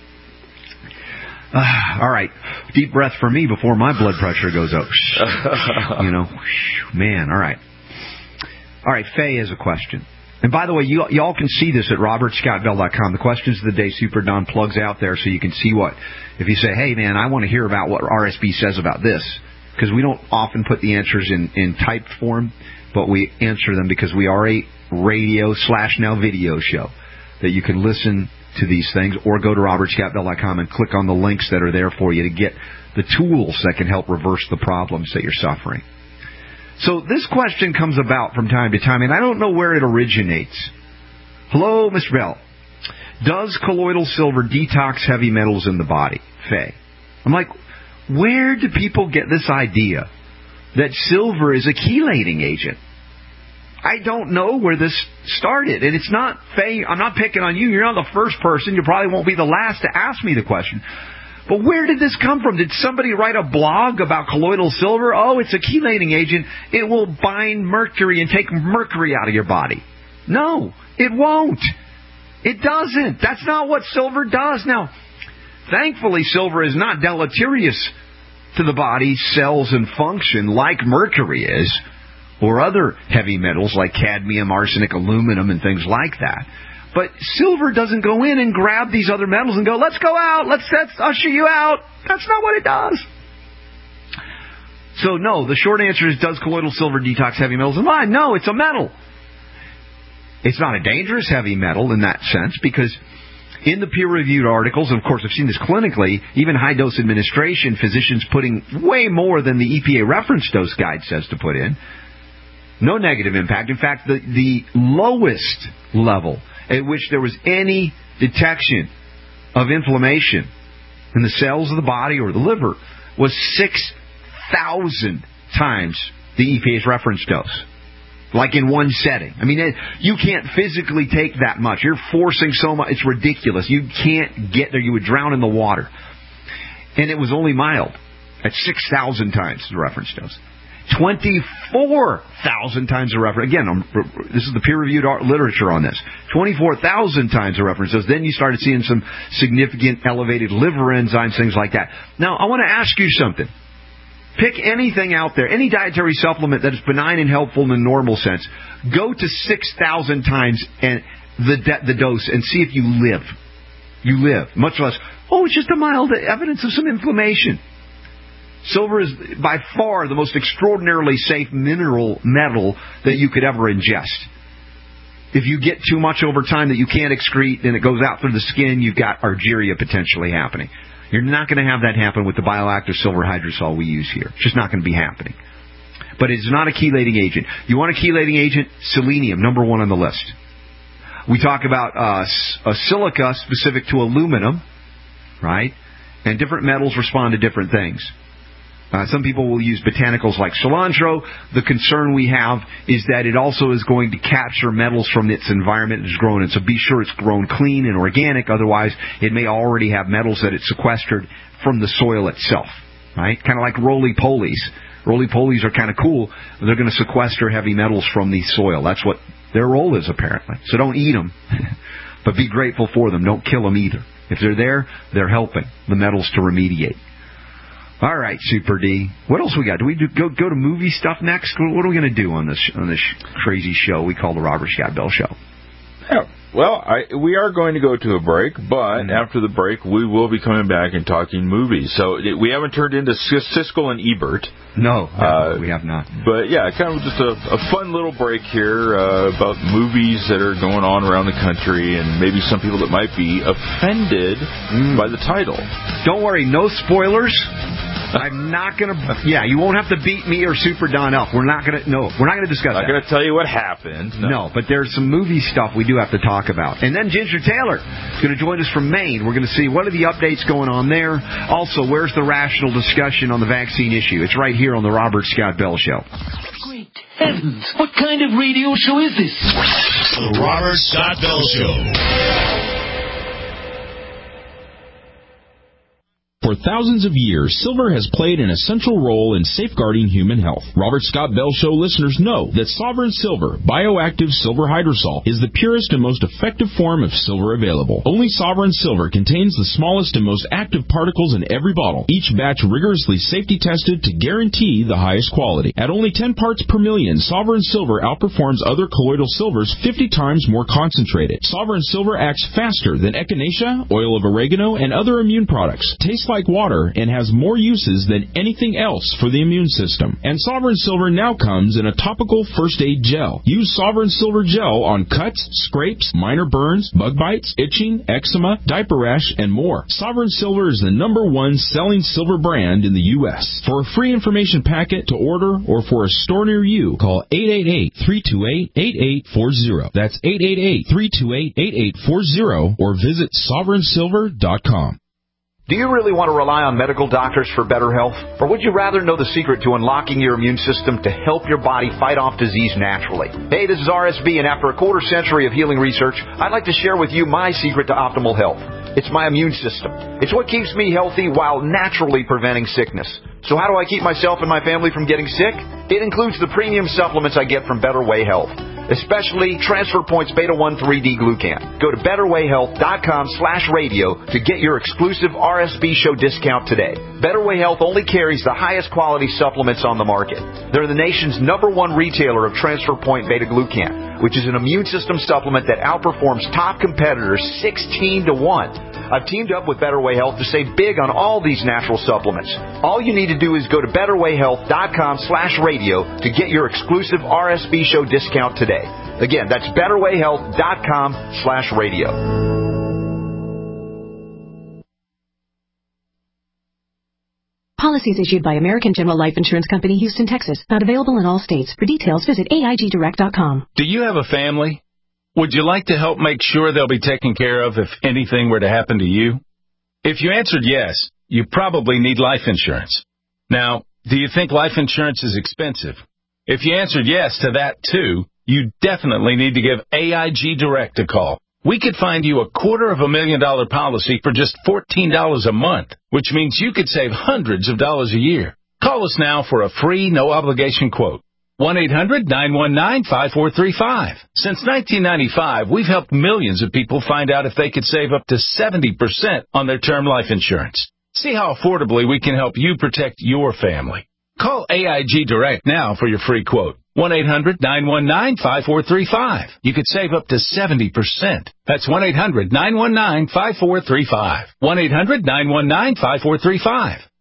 All right. Deep breath for me before my blood pressure goes up. You know, man, all right. All right, Faye has a question. And by the way, you all can see this at robertscottbell.com. The questions of the day, Super Don plugs out there so you can see what. If you say, hey, man, I want to hear about what RSB says about this, because we don't often put the answers in typed form, but we answer them because we are a radio/now video show that you can listen to these things, or go to robertscottbell.com and click on the links that are there for you to get the tools that can help reverse the problems that you're suffering. So this question comes about from time to time, and I don't know where it originates. Hello, Mr. Bell. Does colloidal silver detox heavy metals in the body? Faye. I'm like, where do people get this idea that silver is a chelating agent? I don't know where this started. And it's not, Faye, I'm not picking on you. You're not the first person. You probably won't be the last to ask me the question. But where did this come from? Did somebody write a blog about colloidal silver? Oh, it's a chelating agent. It will bind mercury and take mercury out of your body. No, it won't. It doesn't. That's not what silver does. Now, thankfully, silver is not deleterious to the body's cells and function like mercury is, or other heavy metals like cadmium, arsenic, aluminum, and things like that. But silver doesn't go in and grab these other metals and go, let's go out, let's usher you out. That's not what it does. So no, the short answer is, does colloidal silver detox heavy metals in the body? No, it's a metal. It's not a dangerous heavy metal in that sense, because in the peer-reviewed articles, and of course I've seen this clinically, even high-dose administration, physicians putting way more than the EPA reference dose guide says to put in. No negative impact. In fact, the lowest level at which there was any detection of inflammation in the cells of the body or the liver was 6,000 times the EPA's reference dose. Like in one setting. I mean, you can't physically take that much. You're forcing so much. It's ridiculous. You can't get there. You would drown in the water. And it was only mild at 6,000 times the reference dose. 24,000 times the reference. Again, this is the peer-reviewed literature on this. 24,000 times the reference dose. Then you started seeing some significant elevated liver enzymes, things like that. Now, I want to ask you something. Pick anything out there, any dietary supplement that is benign and helpful in the normal sense. Go to 6,000 times and the dose and see if you live. You live. Much less, oh, it's just a mild evidence of some inflammation. Silver is by far the most extraordinarily safe mineral metal that you could ever ingest. If you get too much over time that you can't excrete and it goes out through the skin, you've got argyria potentially happening. You're not going to have that happen with the bioactive silver hydrosol we use here. It's just not going to be happening. But it's not a chelating agent. You want a chelating agent? Selenium, number one on the list. We talk about a silica specific to aluminum, right? And different metals respond to different things. Some people will use botanicals like cilantro. The concern we have is that it also is going to capture metals from its environment it's grown in. So be sure it's grown clean and organic. Otherwise, it may already have metals that it's sequestered from the soil itself, right? Kind of like roly-polies. Roly-polies are kind of cool. They're going to sequester heavy metals from the soil. That's what their role is, apparently. So don't eat them, but be grateful for them. Don't kill them either. If they're there, they're helping the metals to remediate. All right, Super D. What else we got? Do we go to movie stuff next? What are we going to do on this crazy show we call the Robert Scott Bell Show? Yeah, well, we are going to go to a break, but after the break, we will be coming back and talking movies. So we haven't turned into Siskel and Ebert. No, we have not. But yeah, kind of just a fun little break here about movies that are going on around the country and maybe some people that might be offended by the title. Don't worry, no spoilers. I'm not going to... Yeah, you won't have to beat me or Super Don Elf. We're not going to discuss that. I'm not going to tell you what happened. No, but there's some movie stuff we do have to talk about. And then Ginger Taylor is going to join us from Maine. We're going to see what are the updates going on there. Also, where's the rational discussion on the vaccine issue? It's right here on the Robert Scott Bell Show. Great heavens! What kind of radio show is this? The Robert Scott Bell Show. For thousands of years, silver has played an essential role in safeguarding human health. Robert Scott Bell Show listeners know that Sovereign Silver, bioactive silver hydrosol, is the purest and most effective form of silver available. Only Sovereign Silver contains the smallest and most active particles in every bottle, each batch rigorously safety tested to guarantee the highest quality. At only 10 parts per million, Sovereign Silver outperforms other colloidal silvers 50 times more concentrated. Sovereign Silver acts faster than echinacea, oil of oregano, and other immune products. Tastes like water and has more uses than anything else for the immune system. And Sovereign Silver now comes in a topical first aid gel. Use Sovereign Silver gel on cuts, scrapes, minor burns, bug bites, itching, eczema, diaper rash, and more. Sovereign Silver is the #1 selling silver brand in the U.S. For a free information packet to order or for a store near you, call 888-328-8840. That's 888-328-8840 or visit sovereignsilver.com. Do you really want to rely on medical doctors for better health? Or would you rather know the secret to unlocking your immune system to help your body fight off disease naturally? Hey, this is RSB, and after a quarter century of healing research, I'd like to share with you my secret to optimal health. It's my immune system. It's what keeps me healthy while naturally preventing sickness. So how do I keep myself and my family from getting sick? It includes the premium supplements I get from Better Way Health, especially Transfer Points Beta 1 3D Glucan. Go to betterwayhealth.com/radio to get your exclusive RSB show discount today. Better Way Health only carries the highest quality supplements on the market. They're the nation's #1 retailer of Transfer Point Beta Glucan, which is an immune system supplement that outperforms top competitors 16-1. I've teamed up with Better Way Health to save big on all these natural supplements. All you need to do is go to betterwayhealth.com/radio to get your exclusive RSB show discount today. Again, that's betterwayhealth.com/radio. Policies issued by American General Life Insurance Company, Houston, Texas. Not available in all states. For details, visit AIGdirect.com. Do you have a family? Would you like to help make sure they'll be taken care of if anything were to happen to you? If you answered yes, you probably need life insurance. Now, do you think life insurance is expensive? If you answered yes to that too, you definitely need to give AIG Direct a call. We could find you a $250,000 policy for just $14 a month, which means you could save hundreds of dollars a year. Call us now for a free, no-obligation quote. 1-800-919-5435. Since 1995, we've helped millions of people find out if they could save up to 70% on their term life insurance. See how affordably we can help you protect your family. Call AIG Direct now for your free quote. 1-800-919-5435. You could save up to 70%. That's 1-800-919-5435. 1-800-919-5435.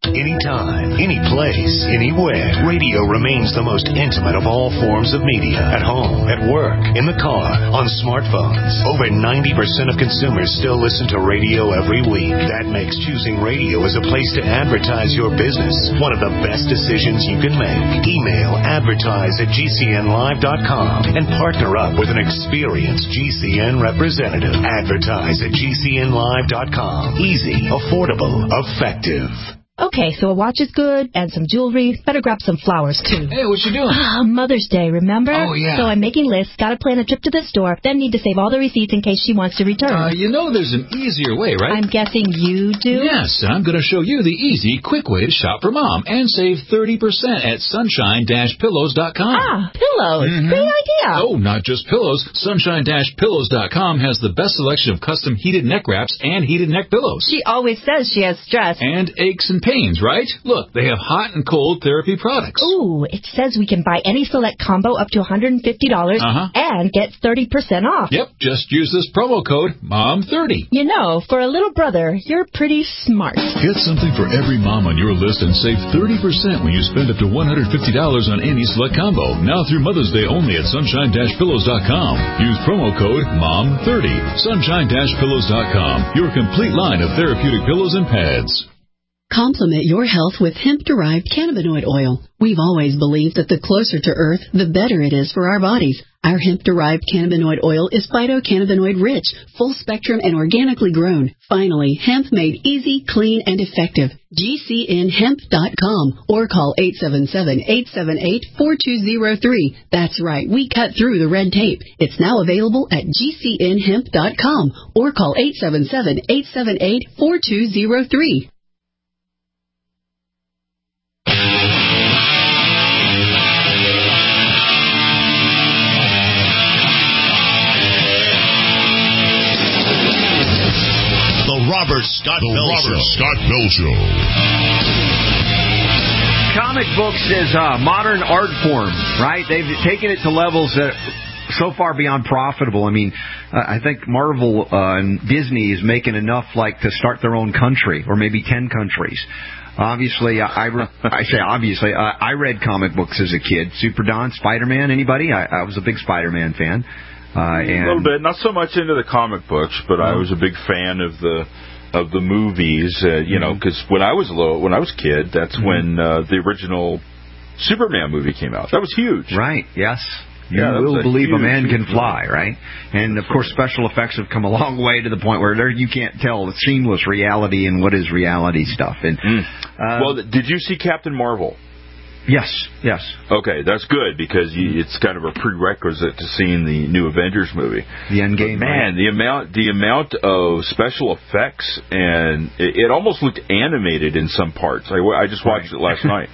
Anytime, any place, anywhere, radio remains the most intimate of all forms of media. At home, at work, in the car, on smartphones. Over 90% of consumers still listen to radio every week. That makes choosing radio as a place to advertise your business one of the best decisions you can make. Email advertise@gcnlive.com and partner up with an experienced GCN representative. Advertise at gcnlive.com. Easy, affordable, effective. Okay, so a watch is good, and some jewelry. Better grab some flowers, too. Hey, what you doing? Mother's Day, remember? Oh, yeah. So I'm making lists, gotta plan a trip to the store, then need to save all the receipts in case she wants to return. You know there's an easier way, right? I'm guessing you do? Yes, and I'm going to show you the easy, quick way to shop for Mom and save 30% at sunshine-pillows.com. Pillows. Mm-hmm. Great idea. Oh, not just pillows. Sunshine-pillows.com has the best selection of custom heated neck wraps and heated neck pillows. She always says she has stress. And aches and pains, right? Look, they have hot and cold therapy products. Ooh, it says we can buy any select combo up to $150 and get 30% off. Yep, just use this promo code MOM30. You know, for a little brother, you're pretty smart. Get something for every mom on your list and save 30% when you spend up to $150 on any select combo. Now through Mother's Day only at sunshine-pillows.com. Use promo code MOM30. Sunshine-pillows.com. Your complete line of therapeutic pillows and pads. Complement your health with hemp-derived cannabinoid oil. We've always believed that the closer to Earth, the better it is for our bodies. Our hemp-derived cannabinoid oil is phytocannabinoid-rich, full-spectrum, and organically grown. Finally, hemp made easy, clean, and effective. GCNhemp.com or call 877-878-4203. That's right, we cut through the red tape. It's now available at GCNhemp.com or call 877-878-4203. Robert Scott Bell Show. Comic books is modern art form, right? They've taken it to levels that so far beyond profitable. I mean, I think Marvel and Disney is making enough to start their own country, or maybe 10 countries. Obviously, I read comic books as a kid. Super Don, Spider-Man, anybody? I was a big Spider-Man fan. A little bit, not so much into the comic books, but I was a big fan of the movies. Because when I was a kid, that's when the original Superman movie came out. That was huge, right? Yes. You will believe a man can fly, right? And, of course, special effects have come a long way to the point where you can't tell the seamless reality and what is reality stuff. And well, did you see Captain Marvel? Yes. Okay, that's good because it's kind of a prerequisite to seeing the new Avengers movie. The Endgame. But man, the amount of special effects, and it almost looked animated in some parts. I just watched it last night.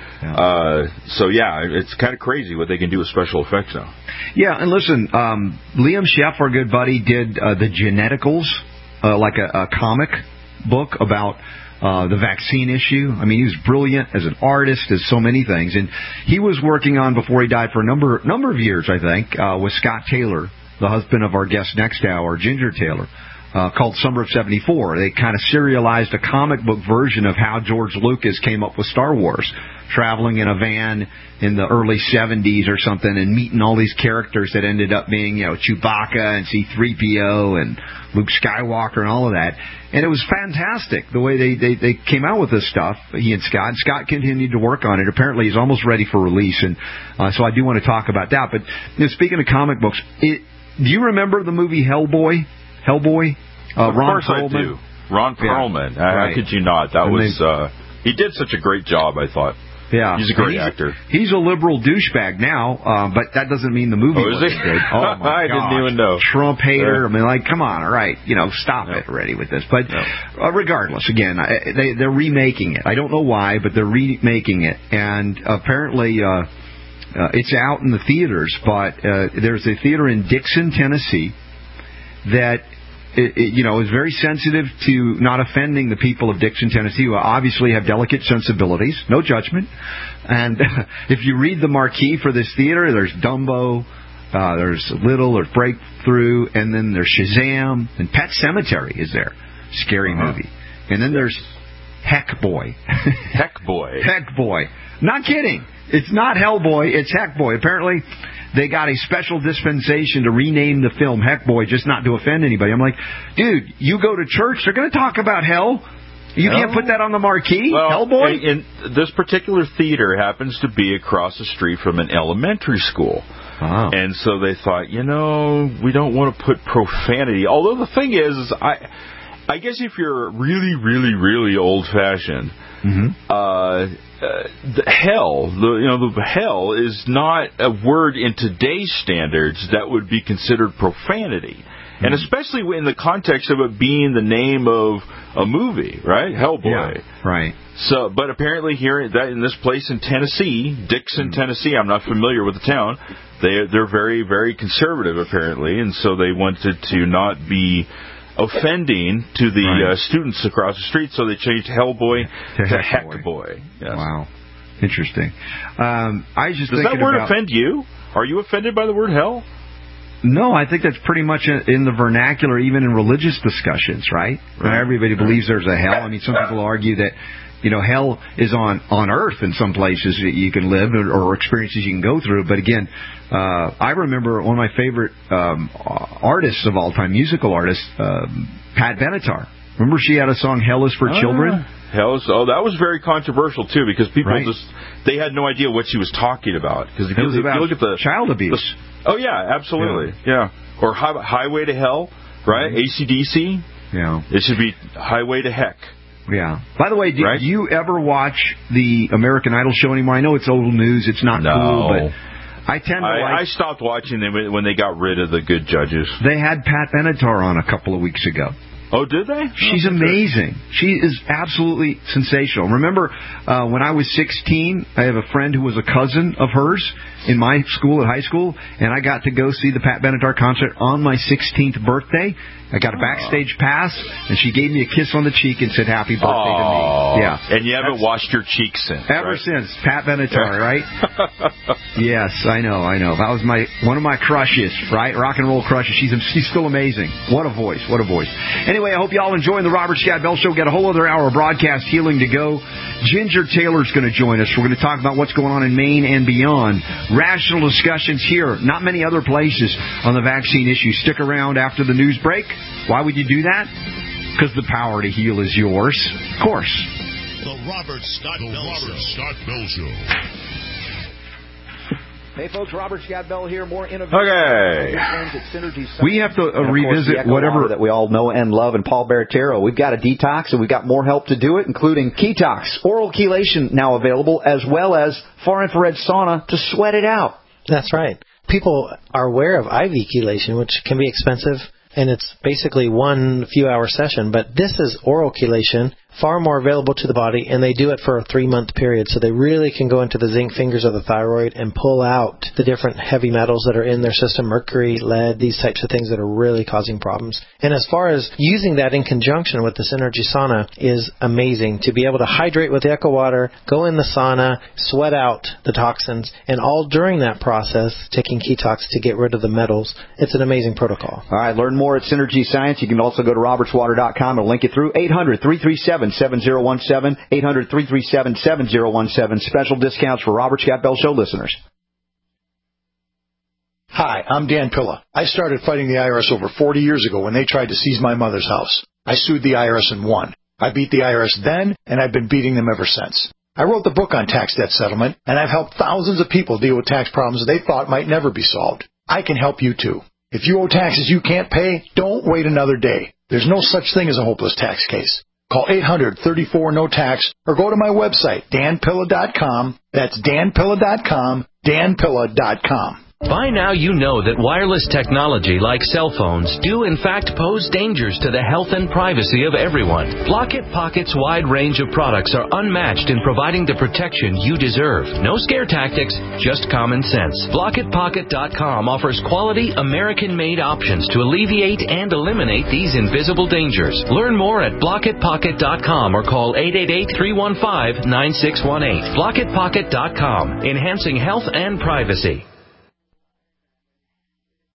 It's kind of crazy what they can do with special effects now. Yeah, and listen, Liam Sheff, our good buddy, did the Geneticals, like a comic book about the vaccine issue. I mean, he was brilliant as an artist, as so many things. And he was working on, before he died, for a number of years, I think, with Scott Taylor, the husband of our guest next hour, Ginger Taylor, called Summer of '74. They kind of serialized a comic book version of how George Lucas came up with Star Wars, traveling in a van in the early 70s or something and meeting all these characters that ended up being, Chewbacca and C-3PO and Luke Skywalker and all of that. And it was fantastic the way they came out with this stuff, he and Scott. And Scott continued to work on it. Apparently he's almost ready for release. And so I do want to talk about that. But speaking of comic books, do you remember the movie Hellboy? Of Ron course Perlman? I do. Ron Perlman. How could you not? That was he did such a great job, I thought. Yeah. He's a great actor. He's a liberal douchebag now, but that doesn't mean the movie wasn't good. Oh, my I didn't even know. Trump hater. I mean, come on, all right. Stop it already with this. But regardless, again, they're remaking it. I don't know why, but they're remaking it. And apparently it's out in the theaters, but there's a theater in Dixon, Tennessee that is very sensitive to not offending the people of Dixon, Tennessee, who obviously have delicate sensibilities. No judgment. And if you read the marquee for this theater, there's Dumbo, there's Little, there's Breakthrough, and then there's Shazam, and Pet Sematary is there. Scary movie. And then there's Heck Boy. Heck Boy. Heck Boy. Not kidding. It's not Hellboy, it's Heck Boy. Apparently, they got a special dispensation to rename the film Heck Boy, just not to offend anybody. I'm like, dude, you go to church, they're going to talk about hell. You can't put that on the marquee, Hellboy? And this particular theater happens to be across the street from an elementary school. Oh. And so they thought, we don't want to put profanity. Although the thing is I guess if you're really, really, really old-fashioned, the hell is not a word in today's standards that would be considered profanity. And especially in the context of it being the name of a movie, right? Hellboy. Yeah, right. So, but apparently here in this place in Tennessee, Dixon, Tennessee, I'm not familiar with the town, they're very, very conservative apparently, and so they wanted to not be offending to the students across the street, so they changed Hellboy to Heck Boy. Yes. Wow. Interesting. I just Does that word offend you? Are you offended by the word hell? No, I think that's pretty much in the vernacular, even in religious discussions, right? Everybody believes there's a hell. I mean, some people argue that, hell is on earth in some places that you can live or experiences you can go through. But again, I remember one of my favorite artists of all time, musical artists, Pat Benatar. Remember she had a song, Hell is for Children? That was very controversial, too, because people they had no idea what she was talking about. Because if you look at the child abuse. Oh, yeah, absolutely. Yeah. Or Highway to Hell, right? AC/DC. Yeah. It should be Highway to Heck. Yeah. By the way, do you ever watch the American Idol show anymore? I know it's old news. It's not cool, but I tend to I stopped watching them when they got rid of the good judges. They had Pat Benatar on a couple of weeks ago. Oh, did they? She's amazing. She is absolutely sensational. Remember, when I was 16, I have a friend who was a cousin of hers in my school at high school, and I got to go see the Pat Benatar concert on my 16th birthday. I got a backstage pass, and she gave me a kiss on the cheek and said, "Happy birthday to me." Yeah. And you haven't washed your cheeks since, ever since. Pat Benatar, right? Yes, I know. That was one of my crushes, right? Rock and roll crushes. She's still amazing. What a voice. Anyway, I hope y'all enjoying the Robert Scott Bell Show. Got a whole other hour of broadcast healing to go. Ginger Taylor's going to join us. We're going to talk about what's going on in Maine and beyond. Rational discussions here, not many other places on the vaccine issue. Stick around after the news break. Why would you do that? Because the power to heal is yours. Of course. The Robert Scott Bell Show. Hey, folks, Robert Scott Bell here. More innovation. Okay. We have to revisit whatever that we all know and love, and Paul Baratero. We've got a detox, and we've got more help to do it, including Ketox, oral chelation now available, as well as far-infrared sauna to sweat it out. That's right. People are aware of IV chelation, which can be expensive, and it's basically one few-hour session. But this is oral chelation, far more available to the body, and they do it for a 3-month period. So they really can go into the zinc fingers of the thyroid and pull out the different heavy metals that are in their system, mercury, lead, these types of things that are really causing problems. And as far as using that in conjunction with the Synergy Sauna is amazing. To be able to hydrate with the Echo Water, go in the sauna, sweat out the toxins, and all during that process, taking Ketox to get rid of the metals. It's an amazing protocol. All right, learn more at Synergy Science. You can also go to robertswater.com and link it through 800-337-7017, 800-337-7017. Special discounts for Robert Scott Bell Show listeners. Hi, I'm Dan Pilla. I started fighting the IRS over 40 years ago when they tried to seize my mother's house. I sued the IRS and won. I beat the IRS then, and I've been beating them ever since. I wrote the book on tax debt settlement, and I've helped thousands of people deal with tax problems they thought might never be solved. I can help you too. If you owe taxes you can't pay, don't wait another day. There's no such thing as a hopeless tax case. Call 800-34-NO-TAX or go to my website, danpilla.com. That's danpilla.com, danpilla.com. By now you know that wireless technology like cell phones do in fact pose dangers to the health and privacy of everyone. Blockit Pocket's wide range of products are unmatched in providing the protection you deserve. No scare tactics, just common sense. BlockitPocket.com offers quality American-made options to alleviate and eliminate these invisible dangers. Learn more at BlockitPocket.com or call 888-315-9618. BlockitPocket.com, enhancing health and privacy.